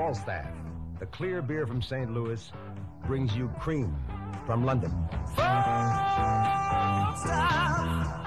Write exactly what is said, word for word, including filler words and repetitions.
Falstaff, the clear beer from Saint Louis, brings you cream from London. Falstaff.